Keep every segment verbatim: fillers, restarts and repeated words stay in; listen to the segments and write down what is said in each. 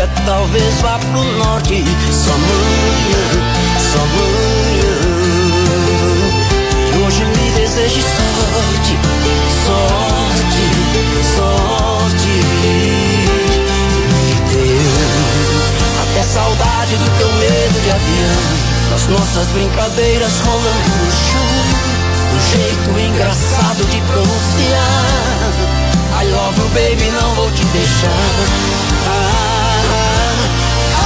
talvez vá pro norte, só amanhã, só amanhã. E hoje me deseje sorte, sorte, sorte. Me deu até saudade do teu medo de avião, das nossas brincadeiras rolando no chão, do jeito engraçado de pronunciar I love you baby, não vou te deixar. Ah, ah,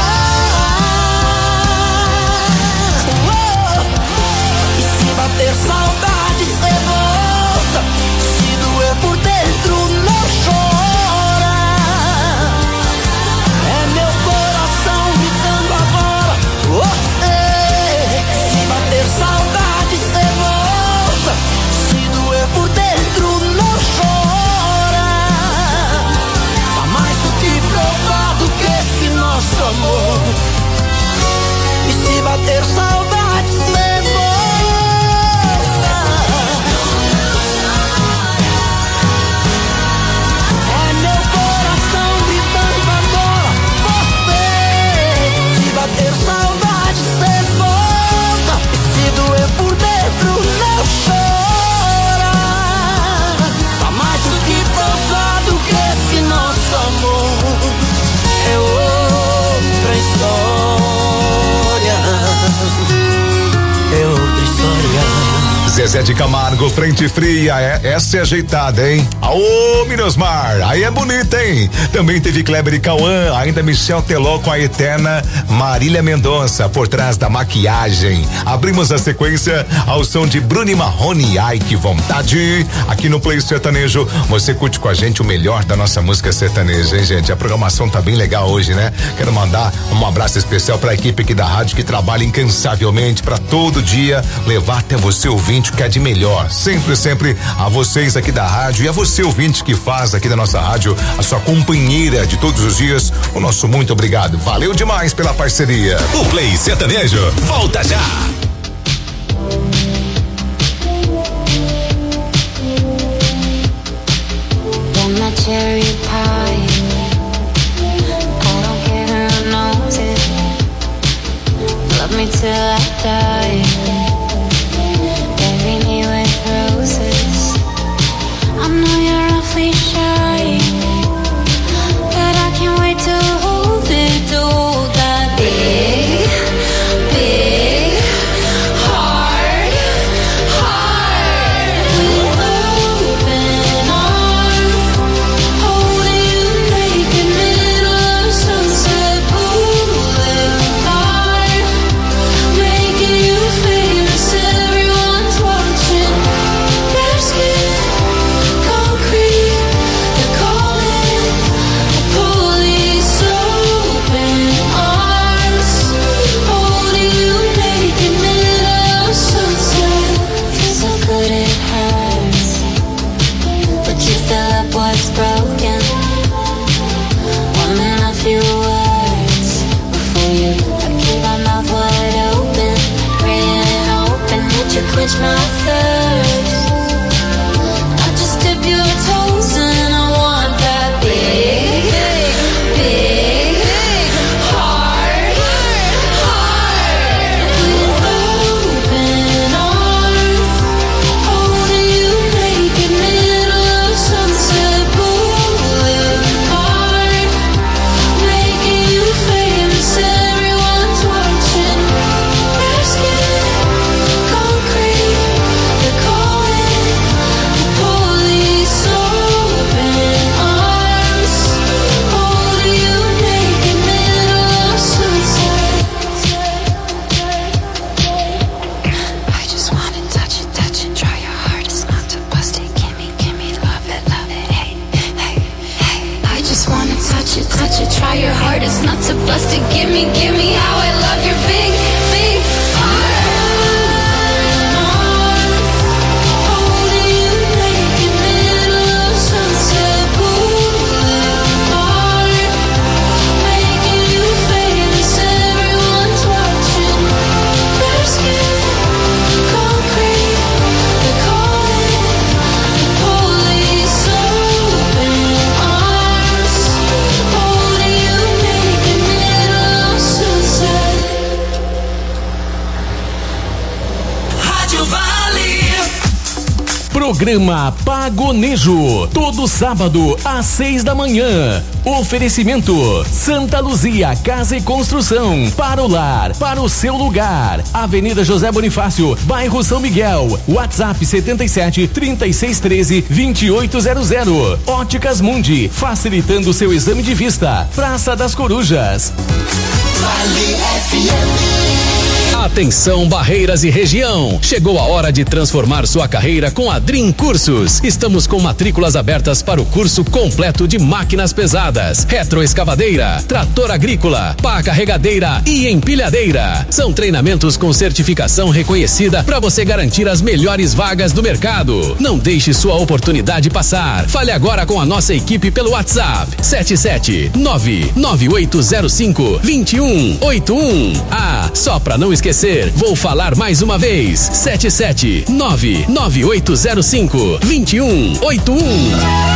ah, oh. E se bater saudade cê volta, se doer por dentro não chora. É meu coração gritando agora você. Se bater saudade cê volta, se doer por dentro não chora. Provado que esse nosso amor, e se bater saudade cê volta. É meu coração gritando agora você. Se bater saudade cê volta, e se doer por dentro não chora. Tá mais do que provado que esse nosso amor é outra história, é outra história. Zezé de Camargo, frente fria, é, essa é ajeitada, hein? Aô, Minosmar, aí é bonita, hein? Também teve Kleber e Cauã, ainda Michel Teló com a eterna Marília Mendonça, por trás da maquiagem. Abrimos a sequência ao som de Bruno Marrone, ai que vontade. Aqui no Play Sertanejo, você curte com a gente o melhor da nossa música sertaneja, hein, gente? A programação tá bem legal hoje, né? Quero mandar um abraço especial pra equipe aqui da rádio que trabalha incansavelmente pra todo dia levar até você ouvinte o que é de melhor. Sempre, sempre a vocês aqui da rádio e a você ouvinte que faz aqui da nossa rádio a sua companheira de todos os dias. O nosso muito obrigado. Valeu demais pela parceria. O Play Sertanejo volta já. Cherry pie, I don't care who knows it. Love me till I die. Bury me with roses. I know you're awfully shy, but I can't wait to hold it, to hold that big, big, hard, hard. With open arms, holding you naked, middle of Sunset Boulevard, making you famous. Everyone's watching. Their skin, concrete, they're calling the police. Open arms, holding you naked, middle of Sunset. Feels so good it hurts, but you fill up what's broken. One in a few words before you. I keep my mouth wide open, praying and hoping that you quench my thirst. I just dip your toes and I want that big, big, hard, hard. With open arms, holding you naked, middle of Sunset Boulevard, making you famous. Everyone's watching. Their skin, concrete, they're calling the police. Open arms, holding you naked, middle of Sunset. I just wanna touch it, touch it, try your hardest not to bust it. Gimme, gimme, love it, love it, hey, hey, hey. I just wanna touch it, touch it, try your hardest not to bust it. Gimme, gimme, how I love your big, big heart. Holding you naked, middle of Sunset Boulevard, making you famous. Everyone's watching. Their skin, concrete, they're calling the police. Open arms, holding you naked, Programa Pagonejo, todo sábado às seis da manhã. Oferecimento Santa Luzia Casa e Construção, para o lar, para o seu lugar. Avenida José Bonifácio, bairro São Miguel. WhatsApp setenta e sete, trinta e seis, treze, vinte e oito zero zero. Óticas Mundi, facilitando seu exame de vista. Praça das Corujas. Vale F M. Atenção, Barreiras e região. Chegou a hora de transformar sua carreira com a Dream Cursos. Estamos com matrículas abertas para o curso completo de máquinas pesadas, retroescavadeira, trator agrícola, pá carregadeira e empilhadeira. São treinamentos com certificação reconhecida para você garantir as melhores vagas do mercado. Não deixe sua oportunidade passar. Fale agora com a nossa equipe pelo WhatsApp sete sete nove nove oito zero cinco dois um oito um. Ah, só para não esquecer, vou falar mais uma vez: sete sete nove nove oito zero cinco dois um oito um.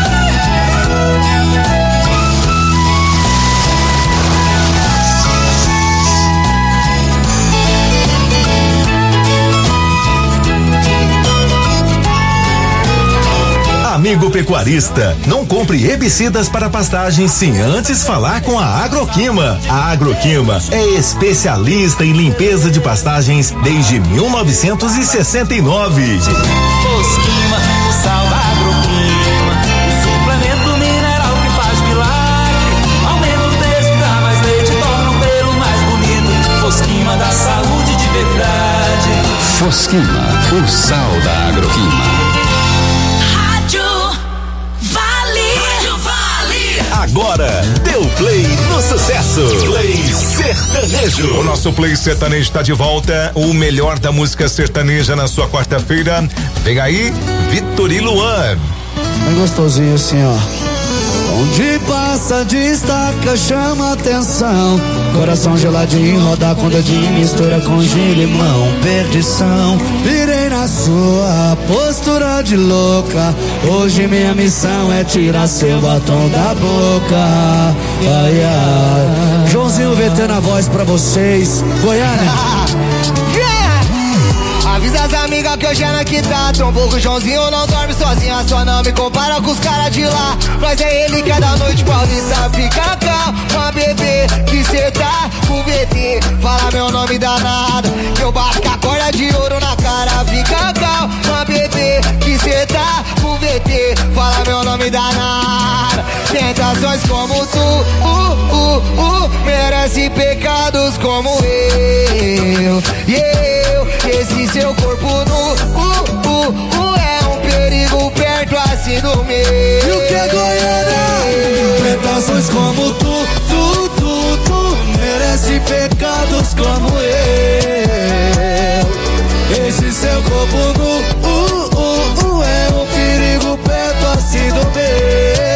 Amigo pecuarista, não compre herbicidas para pastagens sem antes falar com a Agroquima. A Agroquima é especialista em limpeza de pastagens desde mil novecentos e sessenta e nove. Fosquima, o sal da Agroquima, o suplemento mineral que faz milagre. Aumenta o texto, dá mais leite, torna o pelo mais bonito. Fosquima da saúde de verdade. Fosquima, o sal da Agroquima. Agora, deu play no sucesso. Play Sertanejo. O nosso Play Sertanejo está de volta. O melhor da música sertaneja na sua quarta-feira. Vem aí, Vitor e Luan. Bem gostosinho assim, ó. Onde passa, destaca, chama atenção. Coração geladinho, roda com dedinho, mistura com gin e limão. Perdição, virei na sua postura de louca. Hoje minha missão é tirar seu batom da boca. Ai, ai. Joãozinho V T na voz pra vocês, Goiânia. Avisa as amigas que hoje é na quinta. Trombou com o Joãozinho, não dorme sozinha. Só não me compara com os caras de lá. Mas é ele que é da noite paulista. Fica calma, bebê, que cê tá com V T. Fala meu nome danado, que eu bato com a corda de ouro na cara. Fica calma, bebê, que cê tá com V T. Fala meu nome danado. Tentações como tu, uh, uh, uh, merece pecados como eu. E eu, esse seu corpo nu, uh, uh, uh, é um perigo perto assim do meu. E o que é Goiânia? Tentações como tu, tu, tu, tu, merece pecados como eu. Esse seu corpo nu, uh, uh, uh, é um perigo perto assim do meu.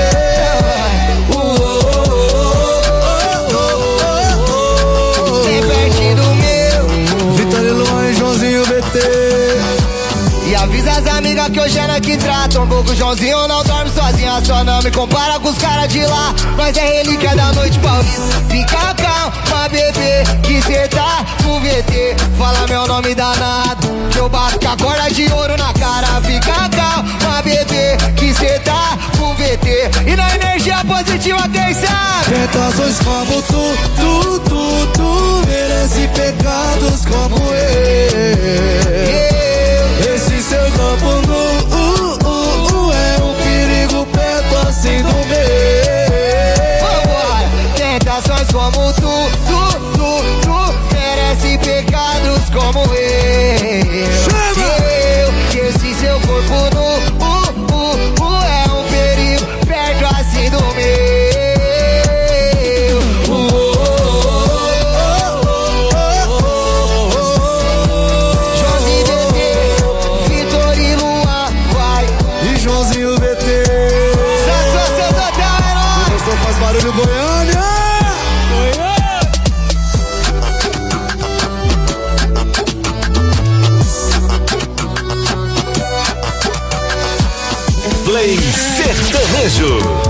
Bem pertinho do meu. Vitor e Luan e Joãozinho V T. E avisa as amigas que hoje é na que tratam. Pouco Joãozinho não dorme sozinha. Só não me compara com os caras de lá. Mas é ele que é da noite paulista. Fica calma, bebê, que cê tá com V T. Fala meu nome danado, que eu bato com a corda de ouro na cara. Fica calma, bebê, que cê tá com V T. E na energia positiva quem sabe? Tentações como tu, tu, tu, tu, merece pecados como eu. Esse seu corpo nu, uh, uh, uh, é um perigo perto assim do meu. Vambora! Tentações como tu, tu, tu, tu, merece pecados como eu. Chama! Eu, esse seu corpo nu, uh, uh, uh, é um perigo perto assim do meu. Barulho Goiânia! Play Sertanejo.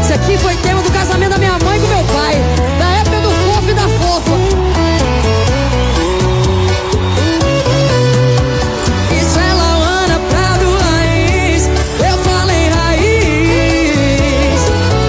Esse aqui foi tema do casamento da minha mãe com meu pai, da época do fofo e da fofa. Isso é Lauana Prado Raiz, eu falei raiz.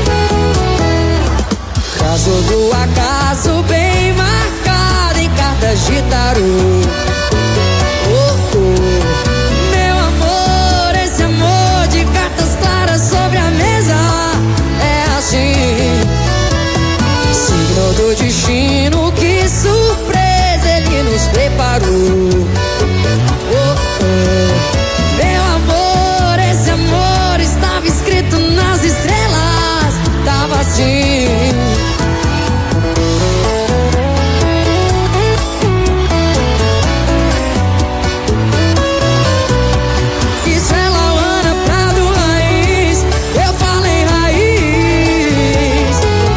Caso do acaso bem marcado em cartas de tarô. Oh, oh. Meu amor, esse amor de cartas claras sobre a mesa é assim. Signo do destino, que surpresa ele nos preparou. Oh, oh. Meu amor, esse amor estava escrito nas estrelas, tava assim. Isso é Lauana Prado Raiz, eu falei raiz.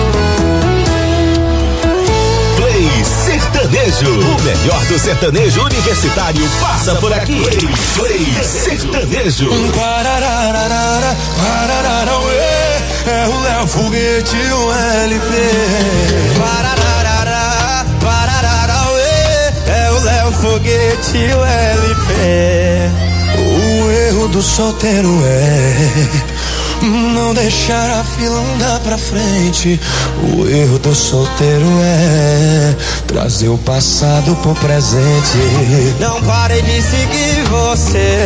Play Sertanejo. O melhor do sertanejo universitário passa por aqui. Play, Play Sertanejo. Pararararara, pararara, ué, é o Léo Foguete e o L P. Parararara, pararara, ué, é o Léo Foguete e o L P. O erro do solteiro é não deixar a fila andar pra frente. O erro do solteiro é trazer o passado pro presente. Não pare de seguir você,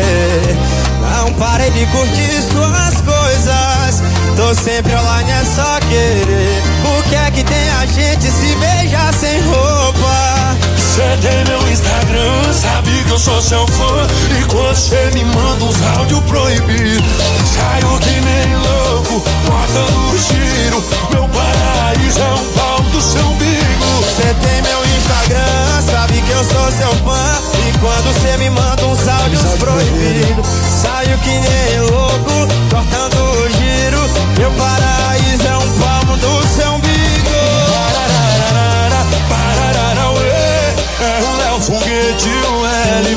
não pare de curtir suas coisas. Tô sempre online, é só querer. O que é que tem a gente se beijar sem roupa? Cê tem meu Instagram, sabe que eu sou seu fã. E quando cê me manda uns áudios proibidos, saio que nem louco, botando o giro. Meu paraíso é um pau do seu umbigo. Cê tem meu Instagram, sabe que eu sou seu fã. E quando cê me manda uns áudios proibidos, saio que nem louco, cortando o giro. Meu paraíso é um palmo do seu umbigo. Parararara, pararara, ué, é o Léo Foguete e o L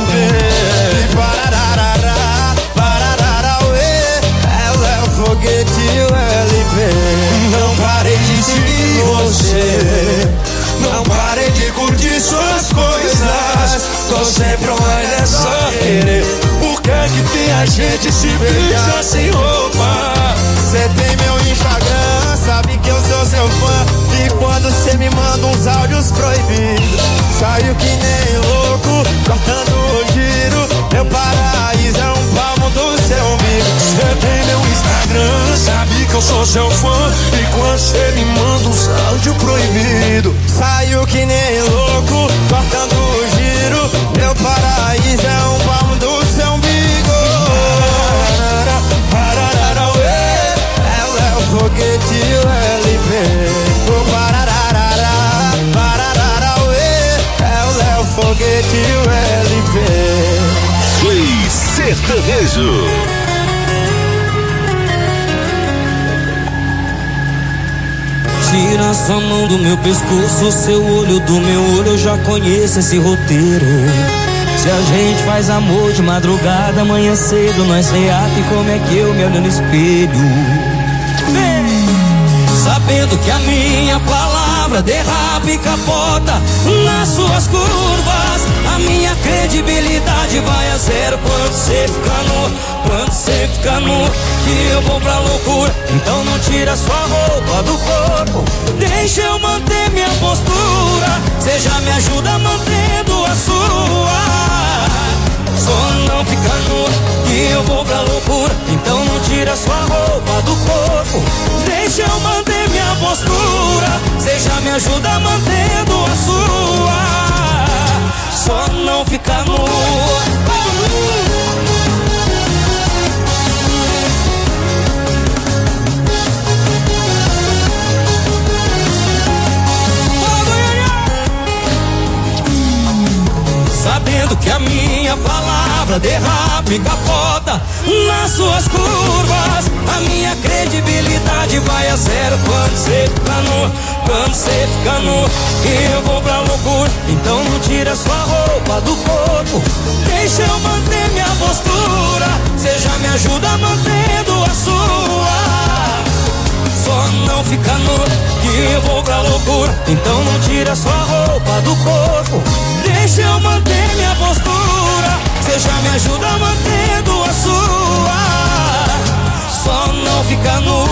P. Parararara, pararara, ué, é o Léo Foguete e o L P. Não parei de seguir você, não parei de curtir suas coisas. Tô sempre online, é só querer. Por que é que tem a gente se beijar sem roupa? Cê tem meu Instagram, sabe que eu sou seu fã. E quando cê me manda uns áudios proibidos, saio que nem louco, cortando o giro. Meu paraíso é um palmo do seu umbigo. Cê tem meu Instagram, sabe que eu sou seu fã. E quando cê me manda uns áudios proibidos, saio que nem louco, cortando o giro. Meu paraíso é um palmo do seu umbigo. Pararara, ué, é o Léo Foguete e o L P. Oh, pararara, pararara, ué, é o Léo Foguete e o L P. Play Sertanejo. Tira sua mão do meu pescoço, seu olho do meu olho, eu já conheço esse roteiro. Se a gente faz amor de madrugada, amanhã cedo nós reata. E como é que eu me olho no espelho? Vem! Sabendo que a minha palavra derrapa e capota nas suas curvas, a minha credibilidade vai a zero quando cê fica nu. Quando cê fica nu, que eu vou pra loucura. Então não tira sua roupa do corpo, deixa eu manter minha postura. Cê já me ajuda mantendo a sua. Só não fica nu, que eu vou pra loucura. Então não tira sua roupa do corpo, deixa eu manter minha postura. Cê já me ajuda mantendo a sua. Só não fica nu. Sabendo que a minha palavra derrapa e capota nas suas curvas, a minha credibilidade vai a zero quando cê fica nu. Quando cê fica nu, e eu vou pra loucura. Então não tira sua roupa do corpo, deixa eu manter minha postura. Cê já me ajuda mantendo a sua. Só fica nu, que eu vou pra loucura. Então não tira sua roupa do corpo, deixa eu manter minha postura. Você já me ajuda mantendo a sua, só não fica nu.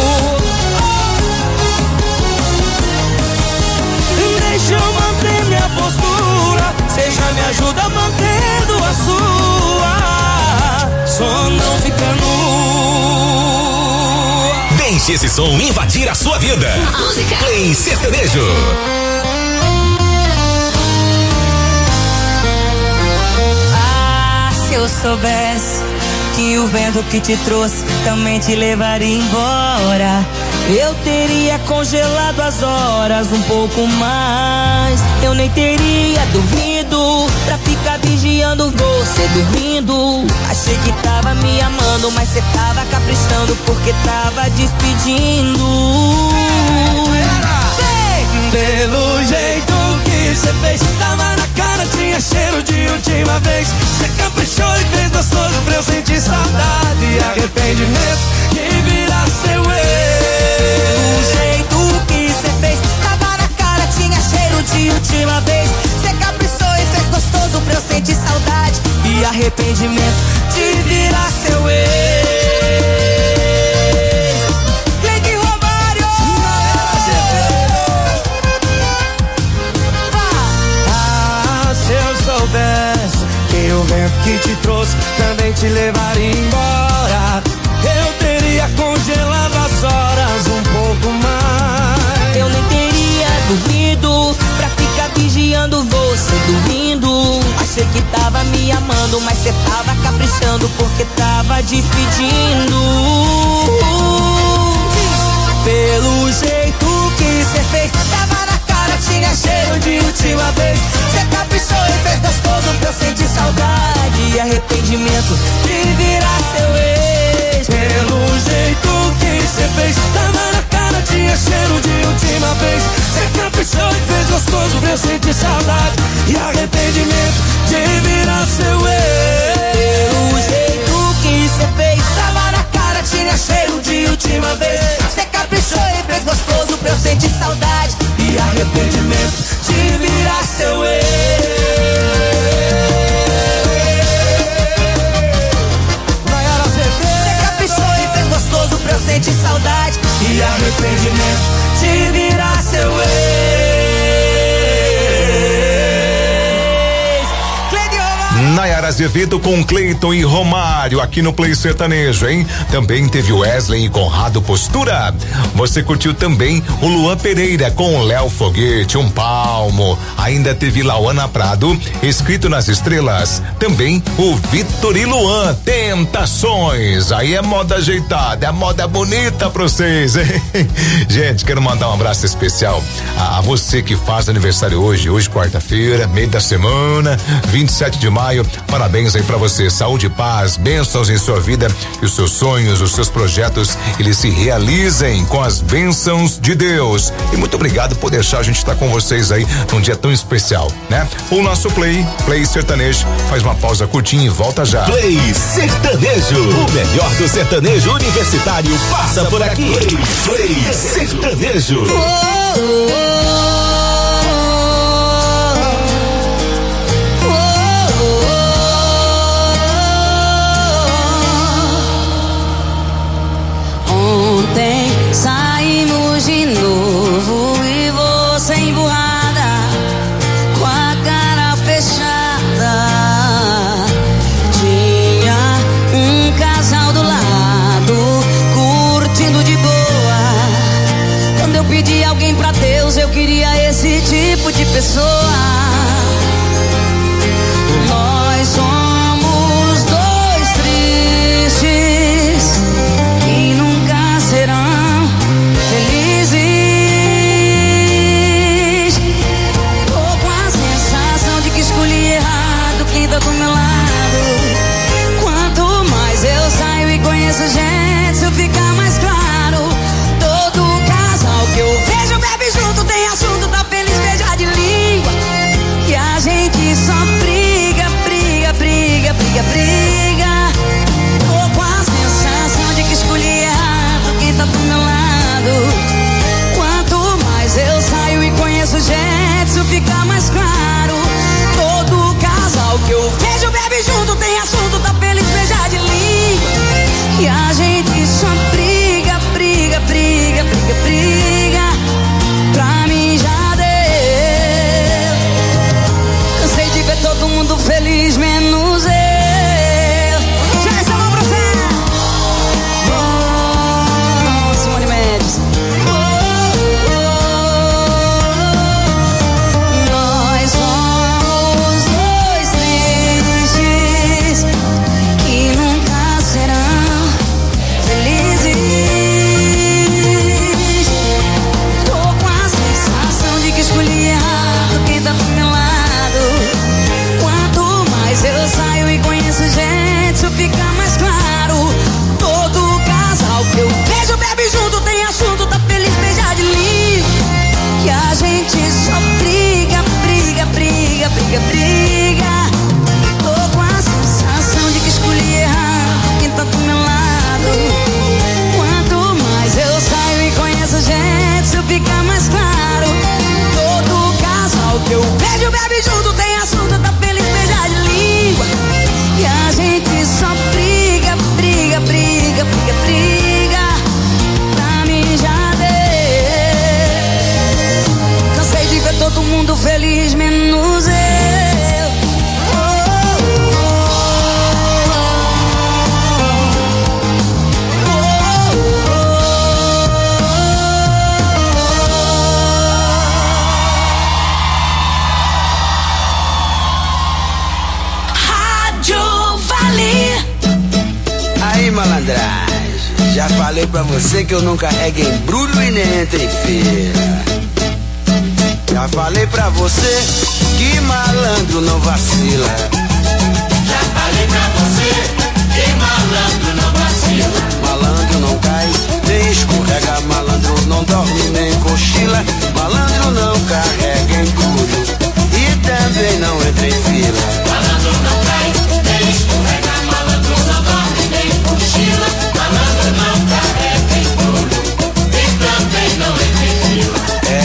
Deixa eu manter minha postura, você já me ajuda mantendo a sua, só não fica nu. Deixe esse som invadir a sua vida. Música Play Sertanejo. Ah, se eu soubesse que o vento que te trouxe também te levaria embora, eu teria congelado as horas um pouco mais. Eu nem teria dormido pra ficar vigiando você dormindo. Achei que tava me amando, mas cê tava caprichando porque tava despedindo. Pelo jeito que cê fez, tava na cara, tinha cheiro de última vez. Cê caprichou e fez gostoso pra eu sentir saudade e arrependimento que vira seu ex. O jeito que cê fez, tava na cara, tinha cheiro de última vez. Cê caprichou e fez gostoso pra eu sentir saudade e arrependimento de virar seu ex. Cleiton Romário! Ah, se eu soubesse que o vento que te trouxe também te levaria embora, eu teria congelado as horas um pouco mais. Eu nem teria dormido pra ficar vigiando você dormindo. Achei que tava me amando, mas cê tava caprichando porque tava despedindo. Pelo jeito que cê fez, tava na cara, tinha cheiro de última vez. Cê caprichou e fez gostoso pra eu sentir saudade e arrependimento de virar seu ex. Pelo jeito que cê fez, tava na cara, tinha cheiro de última vez. Cê caprichou e fez gostoso pra eu sentir saudade e arrependimento de virar seu ex. Pelo jeito que cê fez, tava na cara, tinha cheiro de última vez. Cê caprichou e fez gostoso pra eu sentir saudade e arrependimento de virar seu ex. Gostoso pra eu sentir saudade e arrependimento de virar seu ex. Nayara Azevedo com Cleiton e Romário aqui no Play Sertanejo, hein? Também teve Wesley e Conrado Postura. Você curtiu também o Luan Pereira com o Léo Foguete, Um Palmo. Ainda teve Lauana Prado, Escrito nas Estrelas. Também o Vitor e Luan, Tentações. Aí é moda ajeitada, é moda bonita pra vocês, hein? Gente, quero mandar um abraço especial a, a você que faz aniversário hoje, hoje quarta-feira, meio da semana, vinte e sete de maio. Parabéns aí pra você, saúde e paz, bênçãos em sua vida, e os seus sonhos, os seus projetos, eles se realizem com as bênçãos de Deus. E muito obrigado por deixar a gente estar com vocês aí num dia tão especial, né? O nosso Play, Play Sertanejo, faz uma pausa curtinha e volta já. Play Sertanejo, o melhor do sertanejo universitário passa por aqui. Play Sertanejo. Oh, oh, oh. Ontem saímos de novo e você emburrada, com a cara fechada. Tinha um casal do lado, curtindo de boa. Quando eu pedi alguém pra Deus, eu queria esse tipo de pessoa. Nós somos dois tristes que nunca serão felizes. Tô com a sensação de que escolhi errado quem tá do meu lado. Quanto mais eu saio e conheço gente, isso fica mais claro. Todo casal que eu vejo bebe junto, tem assunto, tá feliz, beija de língua. briga, briga. Tô com a sensação de que escolhi errado quem tá do meu lado. Quanto mais eu saio e conheço gente, isso fica mais claro. Todo casal que eu vejo bebe junto, tem assunto, tá feliz, beijar de língua. E a gente só briga, briga, briga, briga, briga. Pra mim já deu. Cansei de ver todo mundo feliz, menos eu. Aí, malandragem, já falei pra você que eu não carrego embrulho e nem entro em feira. Já falei pra você que malandro não vacila. Já falei pra você que malandro não vacila. Malandro não cai, nem escorrega. Malandro não dorme, nem cochila. Malandro não carrega embrulho e também não entra em fila. Malandro não cai, nem escorrega. Malandro não dorme, nem cochila. Malandro não carrega embrulho e também não entra em fila.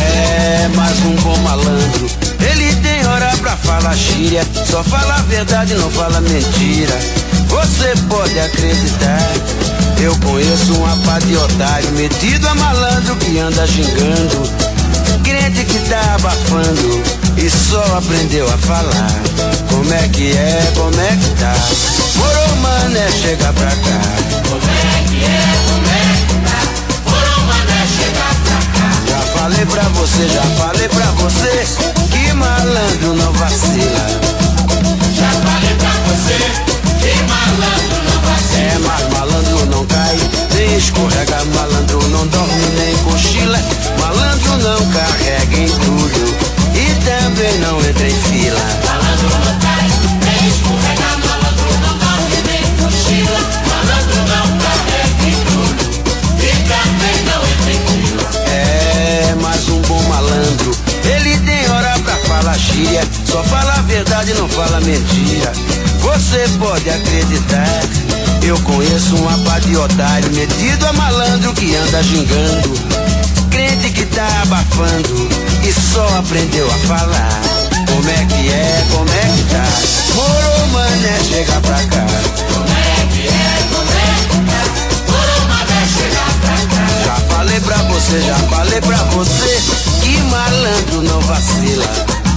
É, mas um bom malandro, ele tem hora pra falar gíria. Só fala a verdade, não fala mentira. Você pode acreditar, eu conheço um apá de otário metido a malandro que anda gingando. Crente que tá abafando e só aprendeu a falar. Como é que é, como é que tá? Moro, mané, chega pra cá. Como é que é, como é que tá? Moro, mané, chega pra cá. Já falei pra você, já falei pra você que malandro não vacila. Já falei pra você que malandro não vacila. É, mas malandro não cai, nem escorrega. Malandro não dorme, nem cochila. Malandro não carrega embrulho e também não entra em fila. Malandro não cai, nem escorrega. Malandro não dorme, nem cochila. Malandro não carrega embrulho e também não entra em fila. É, mas um bom malandro, ele tem hora pra falar gíria. Só fala a verdade, não fala mentira. Você pode acreditar, eu conheço um apá de otário metido a malandro que anda gingando. Crente que tá abafando e só aprendeu a falar. Como é que é, como é que tá? Moro, mané, chega pra cá. Como é que é, como é que tá? Moro, mané, chega pra cá. Já falei pra você, já falei pra você que malandro não vacila.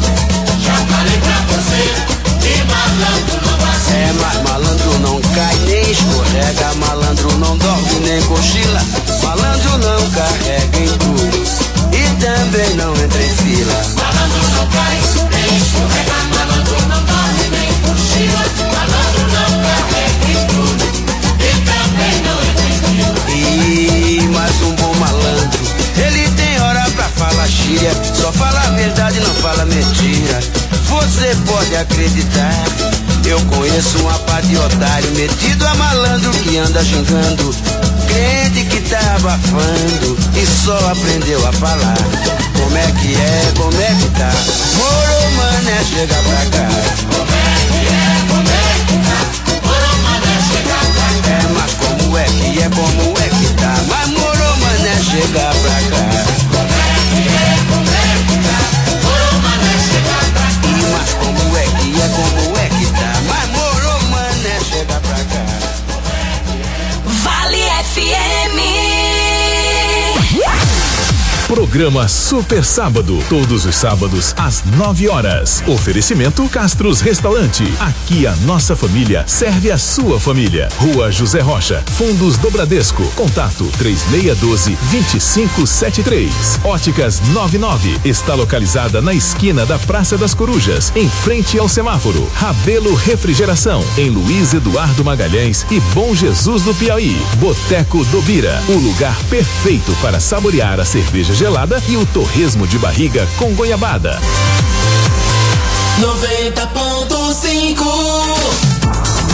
Já falei pra você que malandro não vacila. É, mas malandro não cai, nem escorrega. Malandro não dorme, nem cochila. Malandro não carrega embrulho e também não entra em fila. Malandro não cai, nem escorrega. Malandro não dorme, nem cochila. Malandro não carrega embrulho e também não entra em fila. E mais um bom malandro, ele tem hora pra falar gíria. Só fala a verdade, não fala mentira. Você pode acreditar, eu conheço um apá de otário metido a malandro que anda gingando. Crente que tá abafando e só aprendeu a falar. Como é que é, como é que tá? Moro, mané, chega pra cá. Como é que é, como é que tá? Moro, mané, chega pra cá. É, mas como é que é, como é que tá? Mas moro, mané, chega pra cá. Como é que é, como é que tá? Moro, mané, chega pra cá. E mas como é que é, como é que tá? Mas moro, mané, chega pra cá. Vale F M. Programa Super Sábado, todos os sábados às nove horas. Oferecimento Castros Restaurante. Aqui a nossa família serve a sua família. Rua José Rocha, Fundos do Bradesco. Contato três seis um dois, dois cinco sete três. Óticas nove nove está localizada na esquina da Praça das Corujas, em frente ao semáforo. Rabelo Refrigeração, em Luiz Eduardo Magalhães e Bom Jesus do Piauí. Boteco do Bira, o lugar perfeito para saborear a cerveja gelada e o torresmo de barriga com goiabada. noventa ponto cinco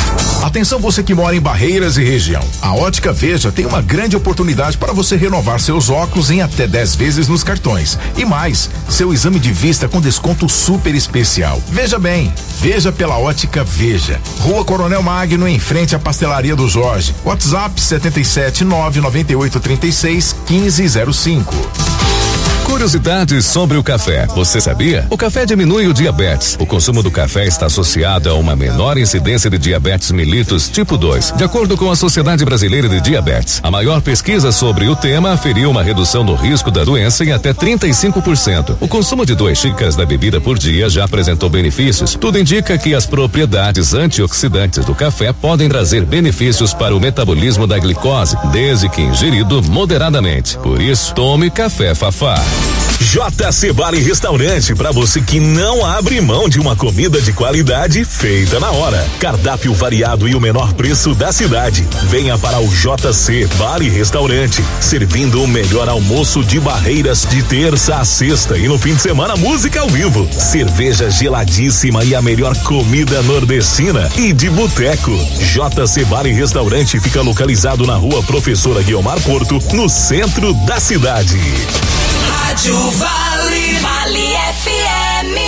Atenção você que mora em Barreiras e região. A Ótica Veja tem uma grande oportunidade para você renovar seus óculos em até dez vezes nos cartões. E mais, seu exame de vista com desconto super especial. Veja bem, veja pela Ótica Veja. Rua Coronel Magno, em frente à Pastelaria do Jorge. WhatsApp setenta e sete nove nove oito três seis um cinco zero cinco. Curiosidades sobre o café. Você sabia? O café diminui o diabetes. O consumo do café está associado a uma menor incidência de diabetes mellitus tipo dois, de acordo com a Sociedade Brasileira de Diabetes. A maior pesquisa sobre o tema aferiu uma redução no risco da doença em até trinta e cinco por cento. O consumo de duas xícaras da bebida por dia já apresentou benefícios. Tudo indica que as propriedades antioxidantes do café podem trazer benefícios para o metabolismo da glicose, desde que ingerido moderadamente. Por isso, tome café Fafá. J C Bar e Restaurante, para você que não abre mão de uma comida de qualidade feita na hora. Cardápio variado e o menor preço da cidade. Venha para o J C Bar e Restaurante, servindo o melhor almoço de Barreiras de terça a sexta e no fim de semana música ao vivo, cerveja geladíssima e a melhor comida nordestina e de boteco. J C Bar e Restaurante fica localizado na Rua Professora Guiomar Porto, no centro da cidade. Rádio Vale, Vale F M.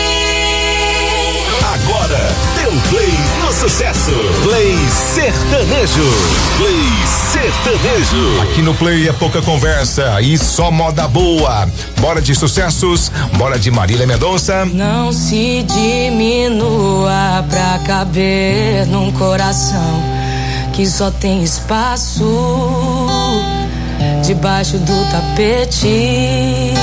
Agora, deu play no sucesso. Play sertanejo. Play sertanejo. Aqui no Play é pouca conversa e só moda boa. Bora de sucessos, bora de Marília Mendonça. Não se diminua pra caber num coração que só tem espaço debaixo do tapete.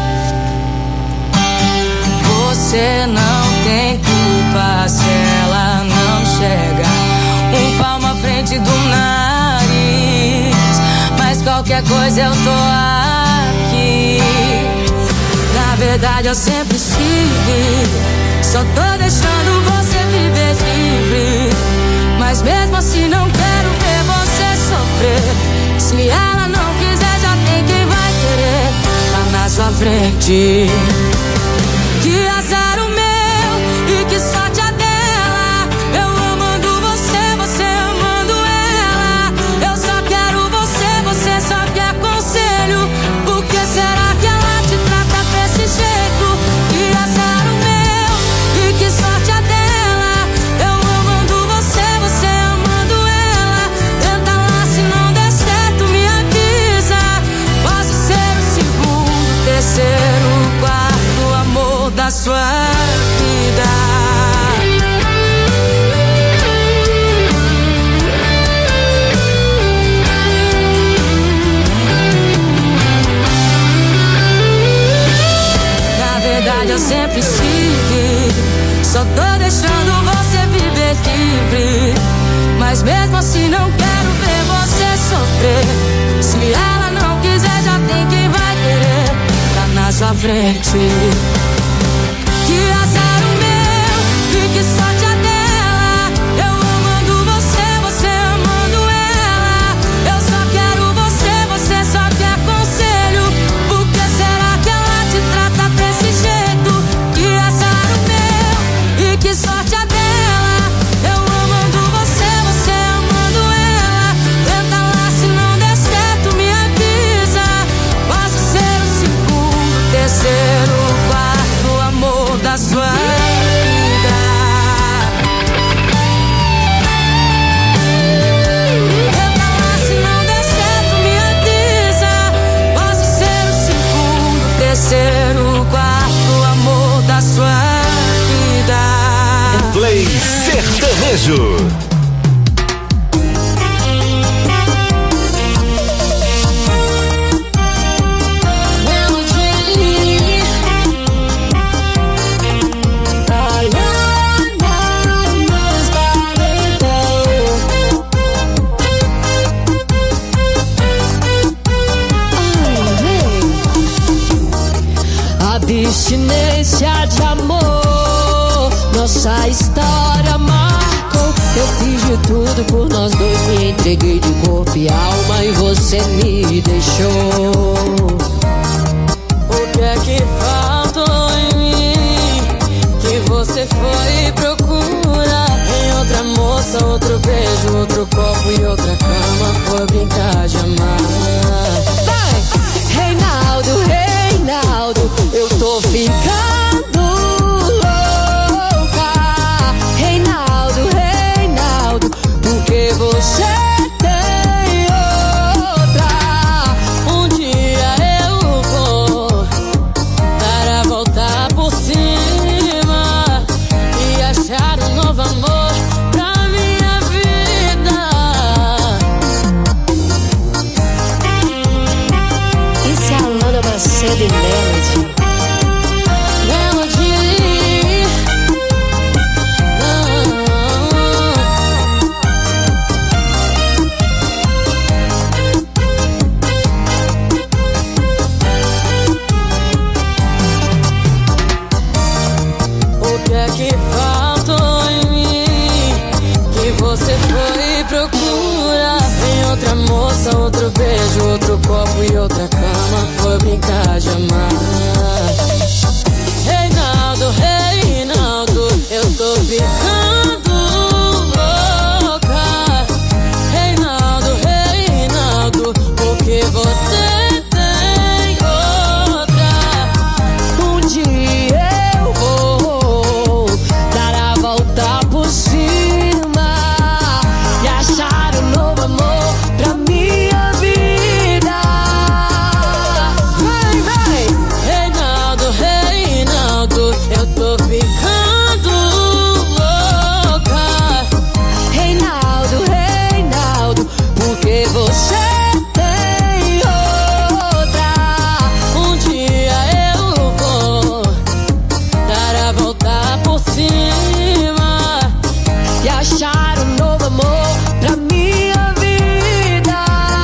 Você não tem culpa se ela não chega um palmo à frente do nariz, mas qualquer coisa eu tô aqui. Na verdade eu sempre estive, só tô deixando você viver livre, mas mesmo assim não quero ver você sofrer. Se ela não quiser, já tem quem vai querer tá na sua frente. Que azar o meu e que sorte a dela. Eu amando você, você amando ela. Eu só quero você, você só quer conselho. Por que será que ela te trata desse jeito? Que azar o meu e que sorte a dela. Eu amando você, você amando ela. Tenta lá, se não der certo me avisa. Posso ser o segundo, terceiro, quarto amor da sua vida. Na verdade eu sempre estive, só tô deixando você viver livre, mas mesmo assim não quero ver você sofrer. Se ela não quiser, já tem quem vai querer tá na sua frente. Que azar o meu e que sorte a dela. Eu amando você, você amando ela. Eu só quero você, você só quer conselho. Por que será que ela te trata desse jeito? Que azar o meu e que sorte a dela. Eu amando você, você amando ela. Tenta lá, se não der certo me avisa. Posso ser o segundo, terceiro, quarto amor da sua vida. Tenta lá, se não der certo me avisa. Posso ser o segundo, terceiro, quarto amor da sua vida. Play sertanejo. Abstinência de amor, nossa história marcou. Eu fiz de tudo por nós dois, me entreguei de corpo e alma e você me deixou. O que é que faltou em mim que você foi procurar em outra moça? moça, outro beijo, outro copo e outra cama. Foi brincar de amar. Vai! Reinaldo, Reinaldo, eu tô ficando louca. Reinaldo, Reinaldo, porque você tem outra. Um dia eu vou dar a volta por cima e achar um novo amor pra minha vida. Isso é a Lana Macedo e Melody. Melody. O que é que faltou em mim que você foi e procura? Em outra moça, outro beijo, outro copo e outra cama. Foi brincar de amar. Reinaldo, Reinaldo, eu tô ficando louca. Reinaldo, Reinaldo, porque você tem outra. Um dia eu vou dar a volta por cima e achar um novo amor pra minha vida. Vai, vai! Reinaldo, Reinaldo, eu tô ficando louca. Reinaldo, Reinaldo, porque você tem outra. Um dia eu vou dar a volta por cima e achar um novo amor pra minha vida.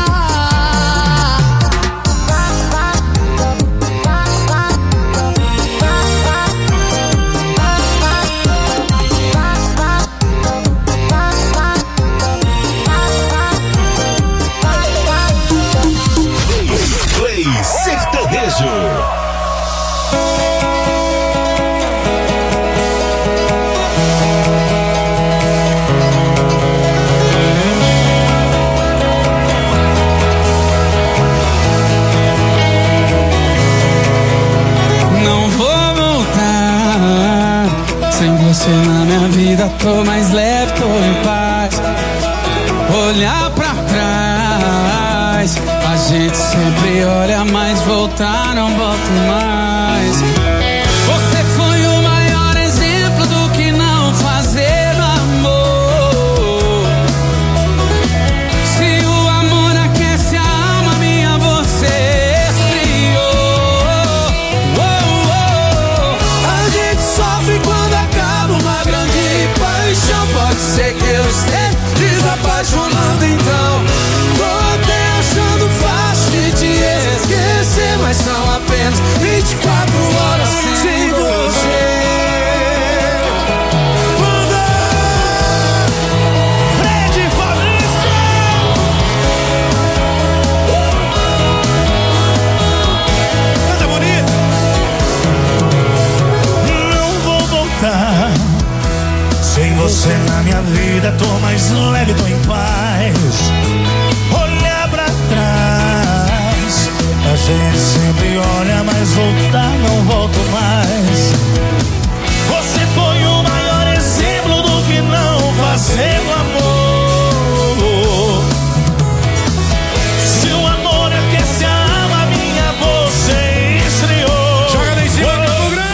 Play Sertanejo. Não vou voltar. Sem você na minha vida, tô mais leve, tô em paz. Olhar pra trás, a gente sempre olha, mas voltar não volto mais. Você foi o maior exemplo do que não fazer no amor. Se o amor aquece a alma minha, você esfriou. Oh, oh. A gente sofre quando acaba uma grande paixão. Pode ser que eu esteja desapaixonando, então tô até achando fácil de te esquecer, mas são apenas vinte e quatro horas sem você. Fred Fabrício! Canta bonito! Não vou voltar. Sem você na minha vida, tô mais leve, tô em paz. Olhar pra trás, a gente sempre olha, mas voltar não volto mais. Você foi o maior exemplo do que não fazer o amor. Se o amor aquece a alma minha, você esfriou. Joga lá em cima, Campo Grande.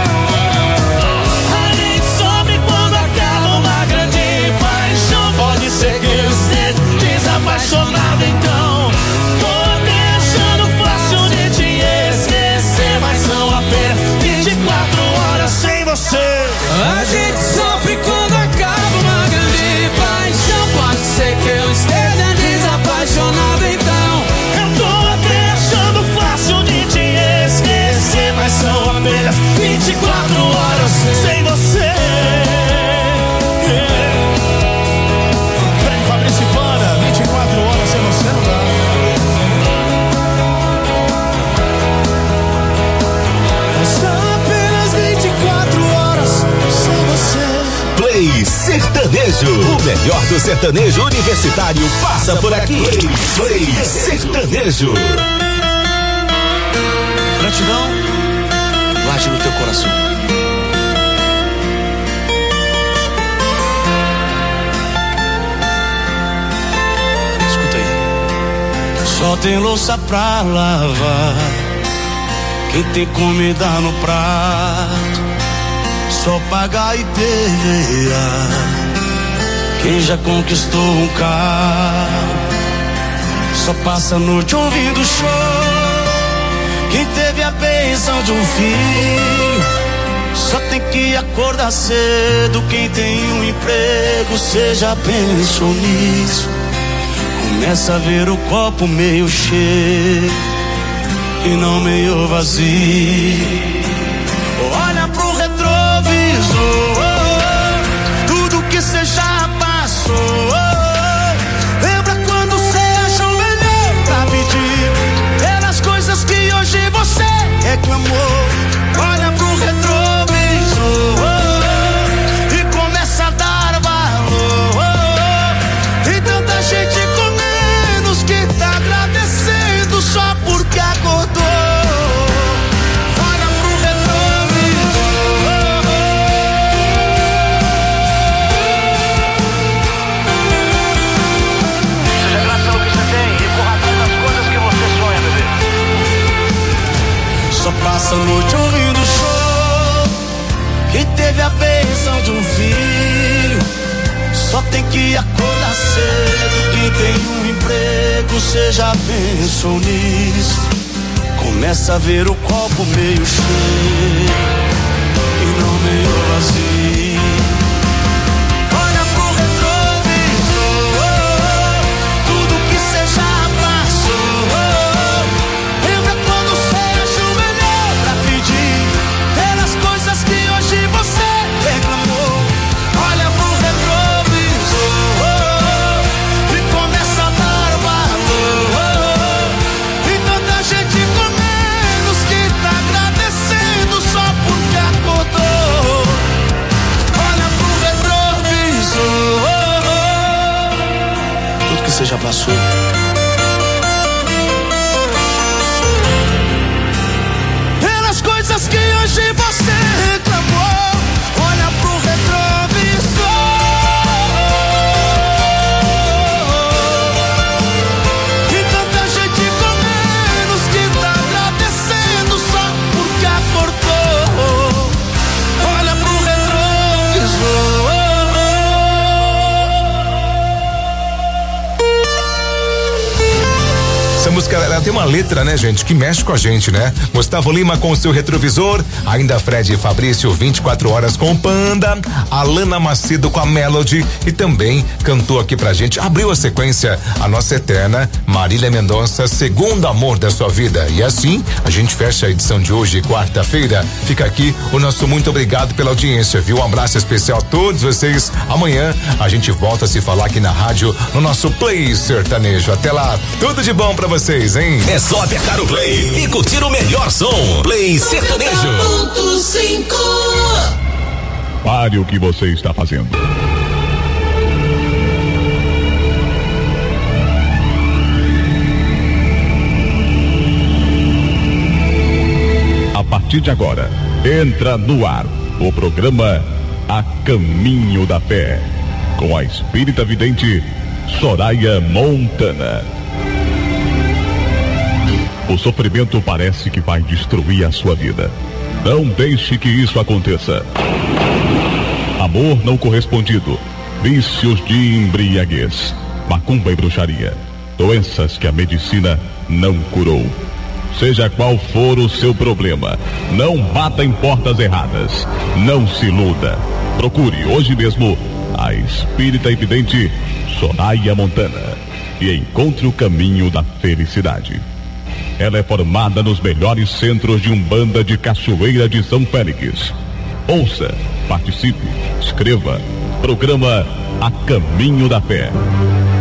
A gente sofre quando acaba uma grande paixão. Pode ser que eu esteja desapaixonado, então tô até achando fácil de te esquecer, mas são apenas vinte e quatro horas sem você. A gente sofre quando acaba uma grande paixão. Pode ser que eu esteja desapaixonado, então eu tô até achando fácil de te esquecer, mas são apenas vinte e quatro horas sem você. Fred Fabrício para, vinte e quatro horas sem você não dá. São apenas vinte e quatro horas sem você. Play Sertanejo, o melhor do sertanejo universitário passa por aqui. Play, Play Sertanejo. Gratidão, guarde no teu coração. Escuta aí. Só tem louça pra lavar, quem tem comida no prato, só pagar e perrear. Quem já conquistou um carro, só passa a noite ouvindo show. Quem teve a bênção de um filho, só tem que acordar cedo. Quem tem um emprego, cê já pensou nisso? Começa a ver o copo meio cheio e não meio vazio. Olha pro retrovisor, tudo que cê já passou. Lembra quando cê achou melhor pra pedir pelas coisas que hoje você reclamou? Olha pro retrovisor e começa a dar valor. Tem tanta gente com menos que tá agradecendo só porque acordou. Só passa a noite ouvindo show. Quem teve a bênção de um filho, só tem que acordar cedo. Quem tem um emprego, cê já pensou nisso? Começa a ver o copo meio cheio e não meio vazio. Olha pro retrovisor, tudo que cê já passou. Lembra quando cê achou melhor pra pedir pelas coisas que hoje você reclamou? Olha pro retrovisor e começa a dar valor. Tem tanta gente com menos que tá agradecendo só porque acordou. Olha pro retrovisor, tudo que você já passou. Pelas coisas que hoje você reclamou. Olha pro retrovisor. E tanta gente com menos que tá agradecendo só porque acordou. Olha pro retrovisor. Essa música, ela tem uma letra, né, gente, que mexe com a gente, né? Gustavo Lima com o seu retrovisor, ainda Fred e Fabrício, vinte e quatro horas com o Panda, Alana Macedo com a Melody e também cantou aqui pra gente, abriu a sequência, a nossa eterna Marília Mendonça, Segundo Amor da Sua Vida. E assim, a gente fecha a edição de hoje, quarta-feira. Fica aqui o nosso muito obrigado pela audiência, viu? Um abraço especial a todos vocês. Amanhã a gente volta a se falar aqui na rádio, no nosso Play Sertanejo. Até lá, tudo de bom pra vocês, hein? É só apertar o play e curtir o melhor som. Play Sertanejo. Pare o que você está fazendo. A partir de agora, entra no ar o programa A Caminho da Fé, com a espírita vidente Soraya Montana. O sofrimento parece que vai destruir a sua vida. Não deixe que isso aconteça. Amor não correspondido, vícios de embriaguez, macumba e bruxaria, doenças que a medicina não curou. Seja qual for o seu problema, não bata em portas erradas, não se iluda. Procure hoje mesmo a espírita evidente Soraya Montana e encontre o caminho da felicidade. Ela é formada nos melhores centros de Umbanda de Cachoeira de São Félix. Ouça, participe, escreva. Programa A Caminho da Fé. Bom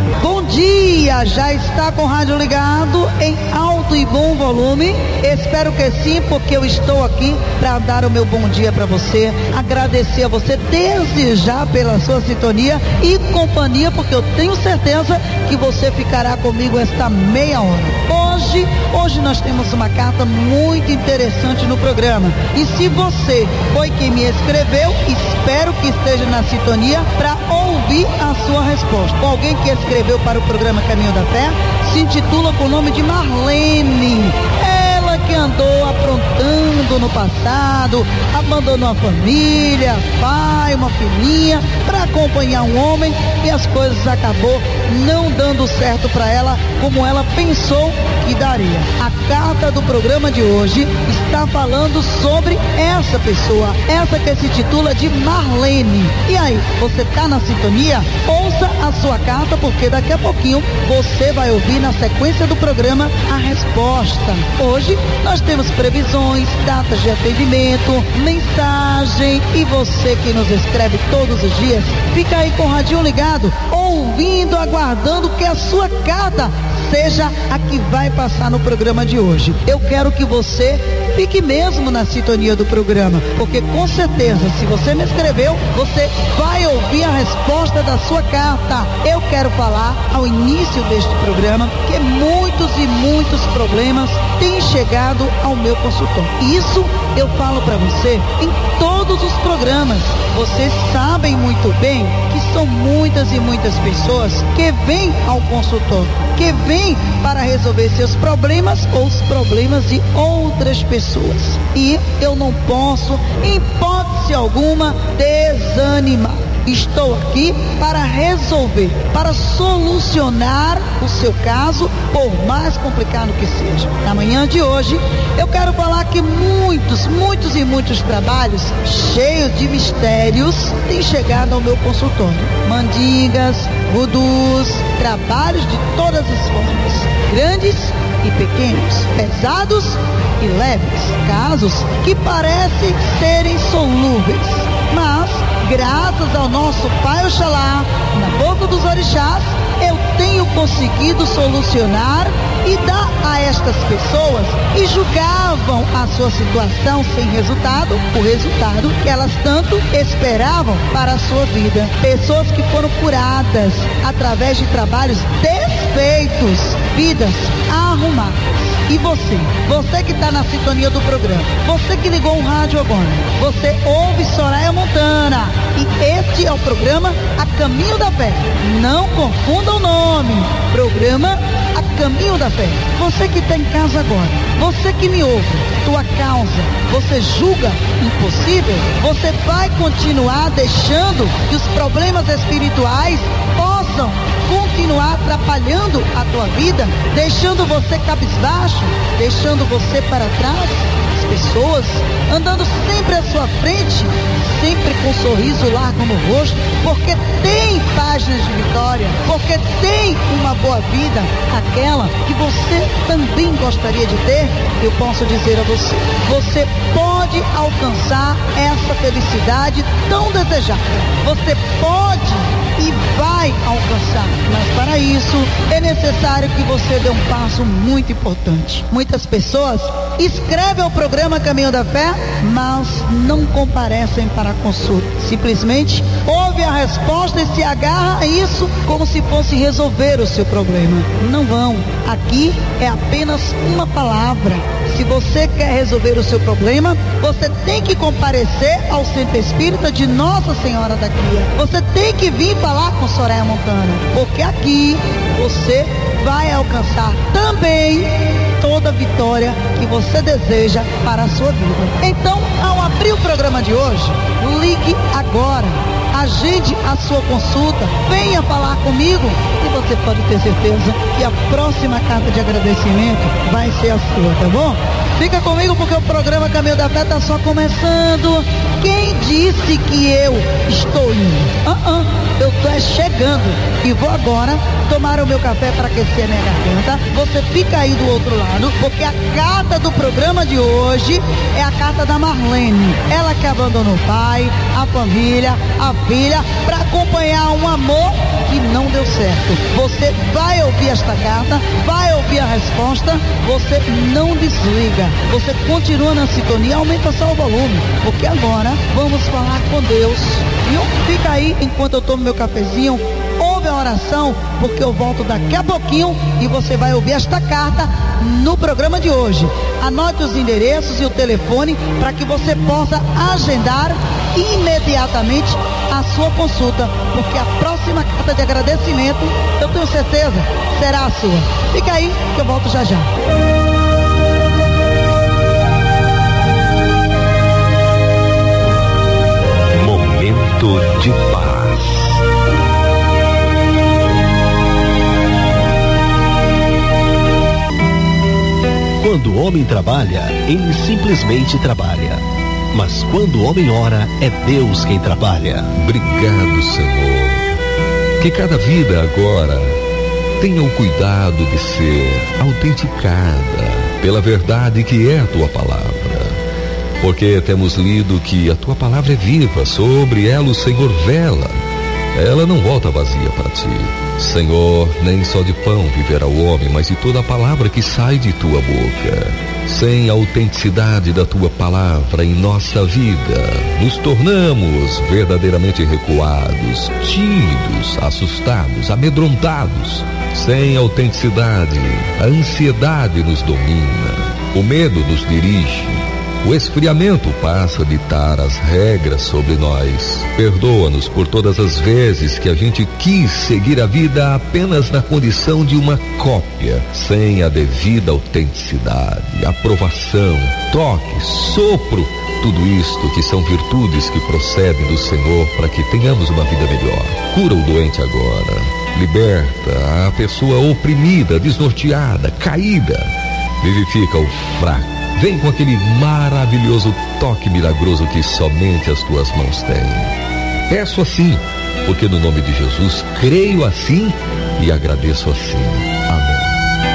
dia, já está com o rádio ligado em alto e bom volume? Espero que sim, porque eu estou aqui para dar o meu bom dia para você, agradecer a você desde já pela sua sintonia e companhia, porque eu tenho certeza que você ficará comigo esta meia hora. Hoje, hoje nós temos uma carta muito interessante no programa, e se você foi quem me escreveu, espero que esteja na sintonia para ouvir a sua resposta. Alguém que escreveu para o programa Caminho da Fé se intitula com o nome de Marlene. Ela que andou aprontando no passado, abandonou a família, pai, uma filhinha, para acompanhar um homem, e as coisas acabou não dando certo para ela como ela pensou que daria. A carta do programa de hoje está falando sobre essa pessoa, essa que se titula de Marlene. E aí, você tá na sintonia? Ouça a sua carta, porque daqui a pouquinho você vai ouvir na sequência do programa a resposta. Hoje nós temos previsões, datas de atendimento, mensagem, e você que nos escreve todos os dias, fica aí com o radinho ligado, ouvindo, aguardando que a sua carta seja a que vai passar no programa de hoje. Eu quero que você fique mesmo na sintonia do programa, porque com certeza, se você me escreveu, você vai ouvir a resposta da sua carta. Eu quero falar ao início deste programa que muitos e muitos problemas têm chegado ao meu consultório. Isso eu falo para você em todos os programas. Vocês sabem muito bem que são muitas e muitas pessoas que vêm ao consultório, que vêm para resolver seus problemas ou os problemas de outras pessoas. E eu não posso, em hipótese alguma, desanimar. Estou aqui para resolver, para solucionar o seu caso, por mais complicado que seja. Na manhã de hoje, eu quero falar que muitos, muitos e muitos trabalhos cheios de mistérios têm chegado ao meu consultório. Mandingas, vudus, trabalhos de todas as formas, grandes e pequenos, pesados e leves, casos que parecem serem solúveis, mas graças ao nosso Pai Oxalá, na boca dos orixás, eu tenho conseguido solucionar e dar a estas pessoas que julgavam a sua situação sem resultado, o resultado que elas tanto esperavam para a sua vida. Pessoas que foram curadas através de trabalhos desfeitos, vidas arrumadas. E você, você que está na sintonia do programa, você que ligou o rádio agora, você ouve Soraya Montana, e este é o programa A Caminho da Fé. Não confunda o nome, programa A Caminho da Fé. Você que está em casa agora, você que me ouve, tua causa, você julga impossível? Você vai continuar deixando que os problemas espirituais possam continuar atrapalhando a tua vida, deixando você cabisbaixo, deixando você para trás? As pessoas andando sempre à sua frente, sempre com um sorriso largo no rosto, porque tem páginas de vitória, porque tem uma boa vida, aquela que você também gostaria de ter. Eu posso dizer a você, você pode alcançar essa felicidade tão desejada. Você pode e vai alcançar, mas para isso é necessário que você dê um passo muito importante. Muitas pessoas escrevem o programa Caminho da Fé, mas não comparecem para a consulta. Simplesmente ouve a resposta e se agarra a isso como se fosse resolver o seu problema. Não vão. Aqui é apenas uma palavra. Se você quer resolver o seu problema, você tem que comparecer ao Centro Espírita de Nossa Senhora da Cria. Você tem que vir falar com Soraya Montana, porque aqui você vai alcançar também toda a vitória que você deseja para a sua vida. Então, ao abrir o programa de hoje, ligue agora, agende a sua consulta, venha falar comigo e você pode ter certeza que a próxima carta de agradecimento vai ser a sua, tá bom? Fica comigo porque o programa Caminho da Fé tá só começando. Quem disse que eu estou indo? Uh -uh. Eu tô chegando e vou agora tomar o meu café para aquecer a minha garganta. Você fica aí do outro lado, porque a carta do programa de hoje é a carta da Marlene. Ela que abandonou o pai, a família, a filha, para acompanhar um amor que não deu certo. Você vai ouvir esta carta, vai ouvir a resposta, você não desliga, você continua na sintonia, aumenta só o volume, porque agora vamos falar com Deus. E fica aí enquanto eu tomo meu cafezinho, ouve a oração, porque eu volto daqui a pouquinho e você vai ouvir esta carta no programa de hoje. Anote os endereços e o telefone para que você possa agendar imediatamente a sua consulta, porque a próxima carta de agradecimento, eu tenho certeza, será a sua. Fica aí que eu volto já já. Momento de paz. Quando o homem trabalha, ele simplesmente trabalha. Mas quando o homem ora, é Deus quem trabalha. Obrigado, Senhor. Que cada vida agora tenha o cuidado de ser autenticada pela verdade que é a tua palavra. Porque temos lido que a tua palavra é viva, sobre ela o Senhor vela. Ela não volta vazia para ti. Senhor, nem só de pão viverá o homem, mas de toda a palavra que sai de tua boca. Sem a autenticidade da tua palavra em nossa vida, nos tornamos verdadeiramente recuados, tímidos, assustados, amedrontados. Sem autenticidade, a ansiedade nos domina, o medo nos dirige. O esfriamento passa a ditar as regras sobre nós. Perdoa-nos por todas as vezes que a gente quis seguir a vida apenas na condição de uma cópia, sem a devida autenticidade, aprovação, toque, sopro, tudo isto que são virtudes que procedem do Senhor para que tenhamos uma vida melhor. Cura o doente agora, liberta a pessoa oprimida, desnorteada, caída, vivifica o fraco. Vem com aquele maravilhoso toque milagroso que somente as tuas mãos têm. Peço assim, porque no nome de Jesus creio assim e agradeço assim. Amém.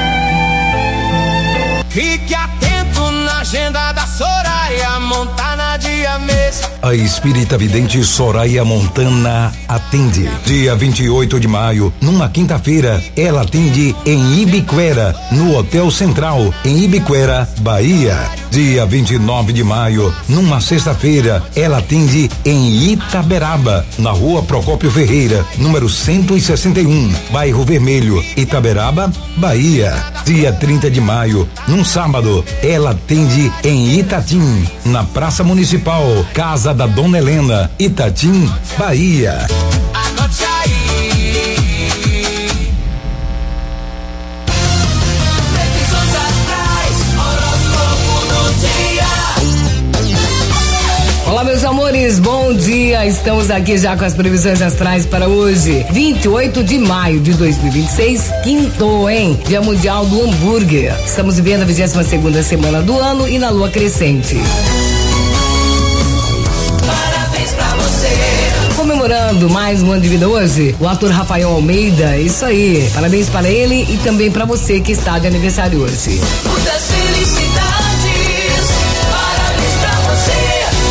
Fique atento na agenda da Soraya Montana dia mês. A espírita vidente Soraya Montana atende. Dia vinte e oito de maio, numa quinta-feira, ela atende em Ibiquera, no Hotel Central, em Ibiquera, Bahia. Dia vinte e nove de maio, numa sexta-feira, ela atende em Itaberaba, na rua Procópio Ferreira, número cento e sessenta e um, Bairro Vermelho, Itaberaba, Bahia. Dia trinta de maio, num sábado, ela atende em Itatim, na Praça Municipal, Casa da Dona Helena, Itatim, Bahia. Anote aí. Previsões astrais, horóscopo do dia. Olá, meus amores, bom dia. Estamos aqui já com as previsões astrais para hoje, vinte e oito de maio de dois mil e vinte e seis, quinto, hein? Dia Mundial do Hambúrguer. Estamos vivendo a vigésima segunda semana do ano e na lua crescente. Parabéns pra você. Comemorando mais um ano de vida hoje, o ator Rafael Almeida, isso aí. Parabéns para ele e também para você que está de aniversário hoje. Muitas felicidades. Parabéns pra você.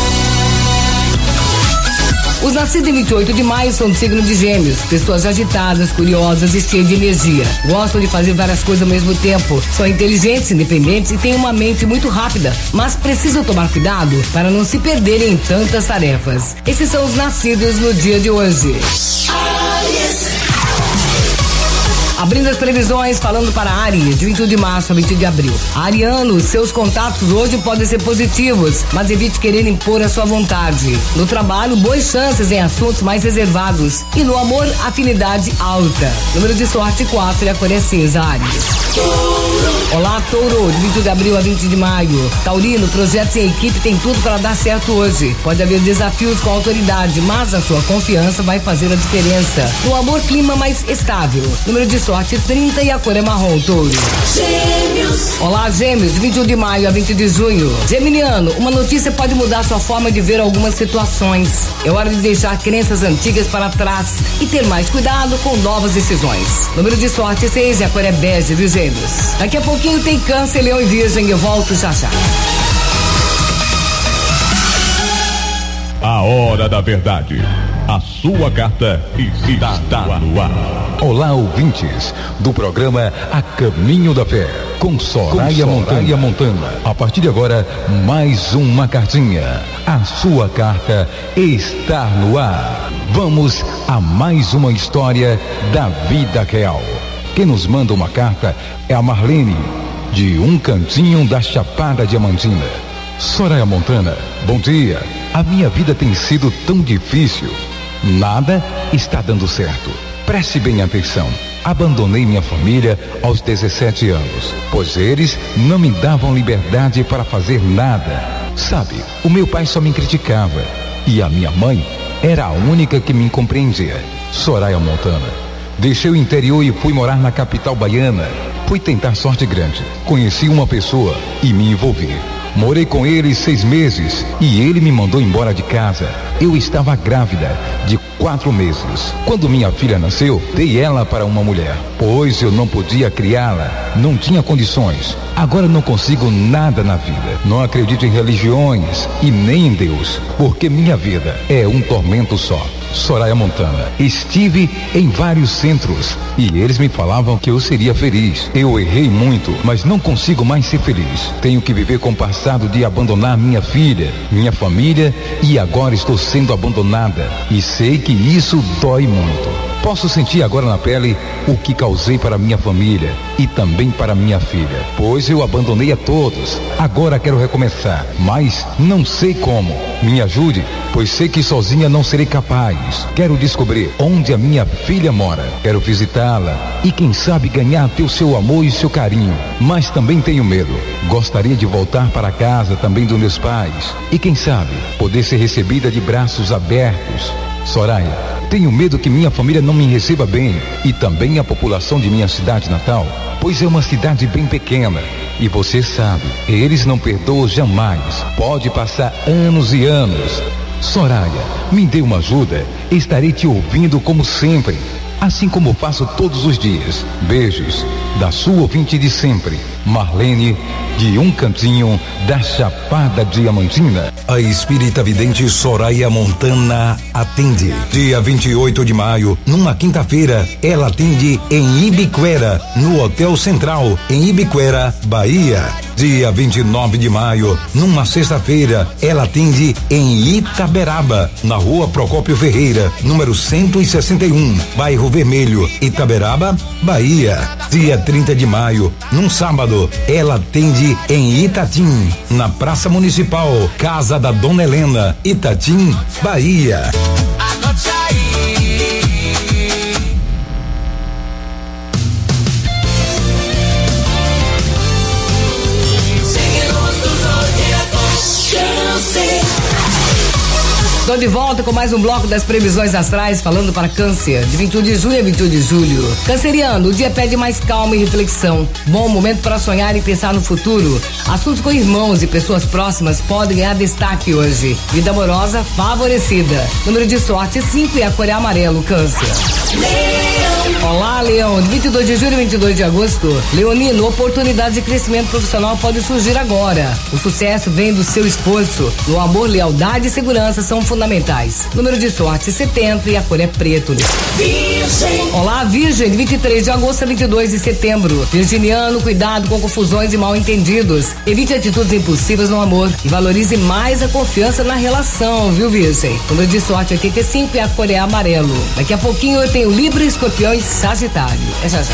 Os nascidos em vinte e oito de maio são do signo de Gêmeos, pessoas agitadas, curiosas e cheias de energia. Gostam de fazer várias coisas ao mesmo tempo, são inteligentes, independentes e têm uma mente muito rápida, mas precisam tomar cuidado para não se perderem em tantas tarefas. Esses são os nascidos no dia de hoje. Abrindo as previsões, falando para Áries, de vinte e um de março a vinte de abril. Ariano, seus contatos hoje podem ser positivos, mas evite querer impor a sua vontade. No trabalho, boas chances em assuntos mais reservados. E no amor, afinidade alta. Número de sorte quatro e a cor é cinza, Áries. Olá, Touro, de vinte de abril a vinte de maio. Taurino, projetos em equipe tem tudo para dar certo hoje. Pode haver desafios com a autoridade, mas a sua confiança vai fazer a diferença. No amor, clima mais estável. Número de sorte trinta e a cor é marrom, Touro. Gêmeos. Olá, Gêmeos, de vinte e um de maio a vinte de junho. Geminiano, uma notícia pode mudar sua forma de ver algumas situações. É hora de deixar crenças antigas para trás e ter mais cuidado com novas decisões. Número de sorte seis e a cor é bege, viu, Gêmeos? Daqui a pouquinho tem Câncer, Leão e Virgem. Eu volto já já. A hora da verdade. A sua carta está no ar. Olá, ouvintes do programa A Caminho da Fé, com Soraya, com Soraya Montana. Montana. A partir de agora, mais uma cartinha. A sua carta está no ar. Vamos a mais uma história da vida real. Quem nos manda uma carta é a Marlene, de um cantinho da Chapada Diamantina. Soraya Montana, bom dia. A minha vida tem sido tão difícil. Nada está dando certo. Preste bem atenção. Abandonei minha família aos dezessete anos, pois eles não me davam liberdade para fazer nada. Sabe, o meu pai só me criticava e a minha mãe era a única que me compreendia. Soraya Montana. Deixei o interior e fui morar na capital baiana. Fui tentar sorte grande. Conheci uma pessoa e me envolvi. Morei com ele seis meses e ele me mandou embora de casa. Eu estava grávida de quatro meses. Quando minha filha nasceu, dei ela para uma mulher, pois eu não podia criá-la, não tinha condições. Agora não consigo nada na vida. Não acredito em religiões e nem em Deus, porque minha vida é um tormento só. Soraya Montana. Estive em vários centros e eles me falavam que eu seria feliz. Eu errei muito, mas não consigo mais ser feliz. Tenho que viver com o passado de abandonar minha filha, minha família, e agora estou sendo abandonada. E sei que isso dói muito. Posso sentir agora na pele o que causei para minha família e também para minha filha, pois eu abandonei a todos. Agora quero recomeçar, mas não sei como. Me ajude, pois sei que sozinha não serei capaz. Quero descobrir onde a minha filha mora. Quero visitá-la e quem sabe ganhar teu seu amor e seu carinho. Mas também tenho medo. Gostaria de voltar para casa também dos meus pais e quem sabe poder ser recebida de braços abertos. Soraya, tenho medo que minha família não me receba bem e também a população de minha cidade natal, pois é uma cidade bem pequena e você sabe, eles não perdoam jamais. Pode passar anos e anos. Soraya, me dê uma ajuda, estarei te ouvindo como sempre, assim como faço todos os dias. Beijos, da sua ouvinte de sempre, Marlene, de um cantinho da Chapada Diamantina. A espírita vidente Soraya Montana atende. Dia vinte e oito de maio, numa quinta-feira, ela atende em Ibiquera, no Hotel Central, em Ibiquera, Bahia. Dia vinte e nove de maio, numa sexta-feira, ela atende em Itaberaba, na rua Procópio Ferreira, número cento e sessenta e um, bairro Vermelho, Itaberaba, Bahia. Dia trinta de maio, num sábado, ela atende em Itatim, na Praça Municipal, Casa da Dona Helena, Itatim, Bahia. Anote aí. Signos do Zodíaco. Câncer. Estou de volta com mais um bloco das previsões astrais, falando para Câncer, de vinte e um de junho a vinte e um de julho. Canceriano, o dia pede mais calma e reflexão. Bom momento para sonhar e pensar no futuro. Assuntos com irmãos e pessoas próximas podem ganhar destaque hoje. Vida amorosa favorecida. Número de sorte cinco e a cor é amarelo, Câncer. Leão. Olá, Leão, de vinte e dois de julho a vinte e dois de agosto. Leonino, oportunidade de crescimento profissional pode surgir agora. O sucesso vem do seu esforço. No amor, lealdade e segurança são fundamentais. Número de sorte setenta e a cor é preto. Virgem. Olá, Virgem, de vinte e três de agosto a vinte e dois de setembro. Virginiano, cuidado com confusões e mal entendidos. Evite atitudes impulsivas no amor e valorize mais a confiança na relação, viu, Virgem? Número de sorte oitenta e cinco e a cor é amarelo. Daqui a pouquinho eu tenho Libra, Escorpião e Sagitário. É já já.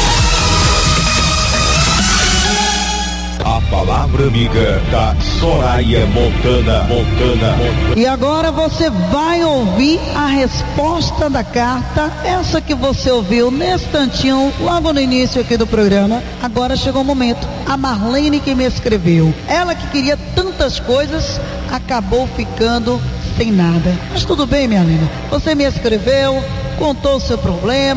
A palavra amiga da Soraya Montana, Montana, Montana. E agora você vai ouvir a resposta da carta, essa que você ouviu nesse tantinho, logo no início aqui do programa. Agora chegou o momento. A Marlene que me escreveu, ela que queria tantas coisas, acabou ficando sem nada. Mas tudo bem, minha linda. Você me escreveu, contou o seu problema,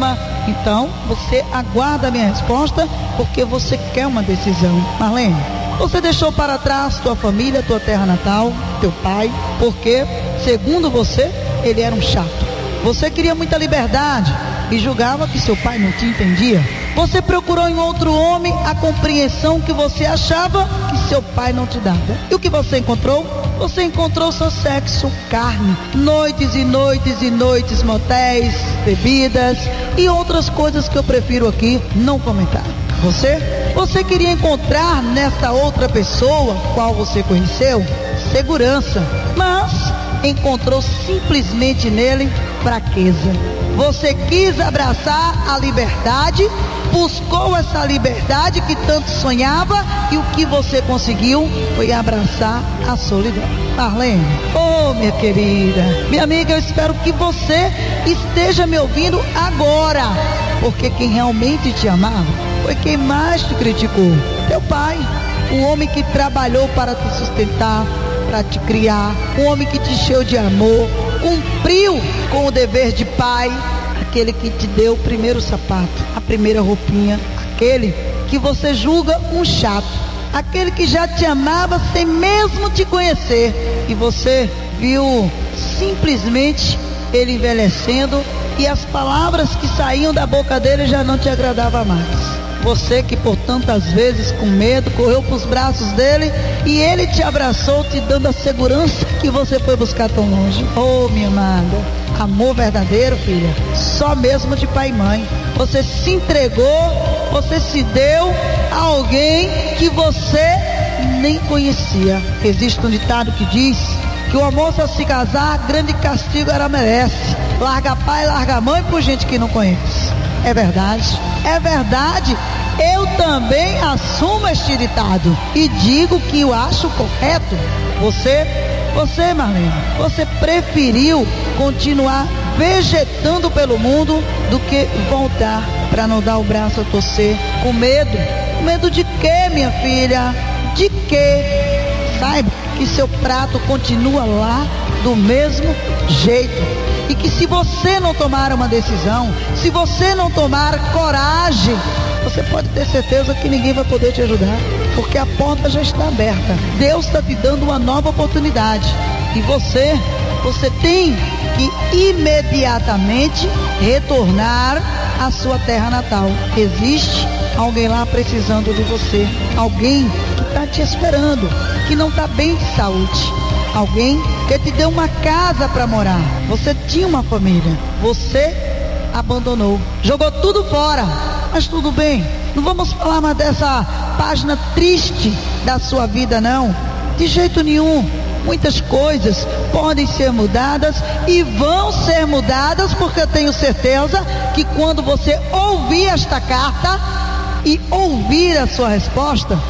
Então, você aguarda a minha resposta, porque você quer uma decisão. Marlene, você deixou para trás tua família, tua terra natal, teu pai, porque, segundo você, ele era um chato. Você queria muita liberdade e julgava que seu pai não te entendia. Você procurou em outro homem a compreensão que você achava que seu pai não te dava. E o que você encontrou? Você encontrou seu sexo, carne, noites e noites e noites, motéis, bebidas e outras coisas que eu prefiro aqui não comentar. Você? Você queria encontrar nessa outra pessoa, qual você conheceu, segurança, mas encontrou simplesmente nele fraqueza. Você quis abraçar a liberdade, buscou essa liberdade que tanto sonhava e o que você conseguiu foi abraçar a solidão. Marlene, oh minha querida, minha amiga, eu espero que você esteja me ouvindo agora, porque quem realmente te amava foi quem mais te criticou, teu pai, o homem que trabalhou para te sustentar, para te criar, um homem que te encheu de amor, cumpriu com o dever de pai, aquele que te deu o primeiro sapato, a primeira roupinha, aquele que você julga um chato, aquele que já te amava sem mesmo te conhecer, e você viu simplesmente ele envelhecendo e as palavras que saíam da boca dele já não te agradavam mais. Você que por tantas vezes com medo correu para os braços dele e ele te abraçou, te dando a segurança que você foi buscar tão longe. Oh, minha amada, amor verdadeiro, filha, só mesmo de pai e mãe. Você se entregou, você se deu a alguém que você nem conhecia. Existe um ditado que diz que o moço a se casar, grande castigo ela merece. Larga pai, larga mãe por gente que não conhece. É verdade, é verdade. Eu também assumo este ditado e digo que eu acho correto. Você, você Marlene, você preferiu continuar vegetando pelo mundo do que voltar para não dar o braço a torcer com medo. Medo de quê, minha filha? De quê? Saiba que seu prato continua lá do mesmo jeito. E que se você não tomar uma decisão, se você não tomar coragem, você pode ter certeza que ninguém vai poder te ajudar, porque a porta já está aberta. Deus está te dando uma nova oportunidade. E você, você tem que imediatamente retornar à sua terra natal. Existe alguém lá precisando de você, alguém que está te esperando, que não está bem de saúde, alguém que te deu uma casa para morar. Você tinha uma família, você abandonou, jogou tudo fora. Mas tudo bem, não vamos falar mais dessa página triste da sua vida, não, de jeito nenhum. Muitas coisas podem ser mudadas e vão ser mudadas, porque eu tenho certeza que quando você ouvir esta carta e ouvir a sua resposta,